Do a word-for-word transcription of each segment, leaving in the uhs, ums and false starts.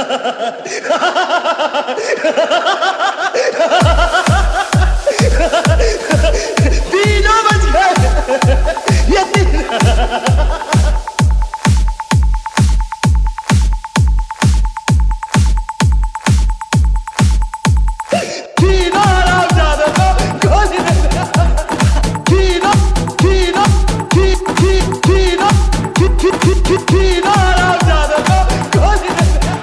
तीनों बच गए। ये तीनों हरामजादों को गोली दे। तीनों तीनों ती ती तीनों ती ती ती तीनों हरामजादों को गोली दे।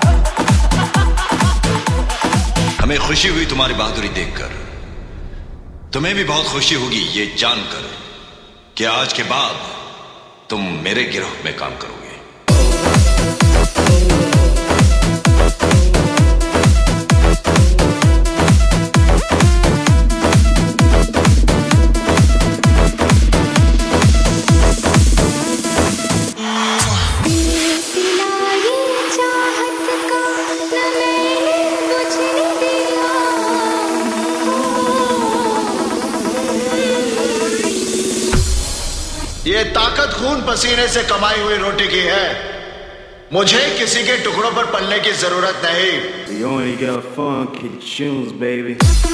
हमें खुशी हुई तुम्हारी बहादुरी देखकर। तुम्हें भी बहुत खुशी होगी ये जानकर कि आज के बाद तुम मेरे गिरोह में काम करोगे। ये ताकत खून पसीने से कमाई हुई रोटी की है। मुझे किसी के टुकड़ों पर पलने की जरूरत नहीं। You only got funky tunes, baby.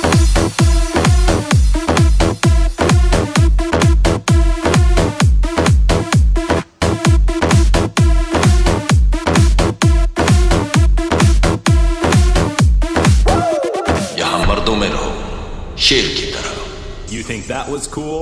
यहां मर्दों में रहो शेर की तरह। You think that was cool?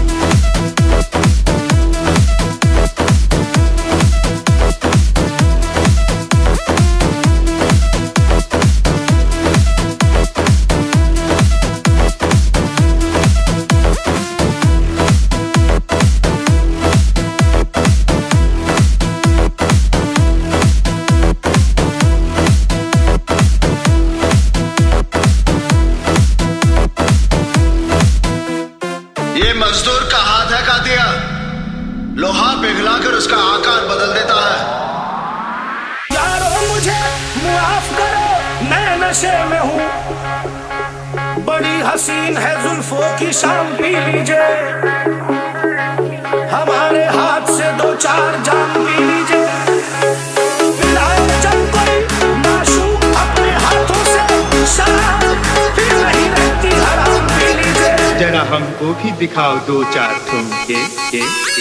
ये मजदूर का हाथ है का दिया, लोहा पिघलाकर उसका आकार बदल देता है। यारो मुझे मुआफ करो, मैं नशे में हूँ। बड़ी हसीन है जुल्फों की शाम, पी लीजिए हमारे हाथ से दो चार जाम पी लीजिए। फिलहाल जब कोई माशूक अपने हाथों से शराब फिर नहीं रहती हराम, पी लीजिए। जरा हमको भी दिखाओ दो चार ठुमके के।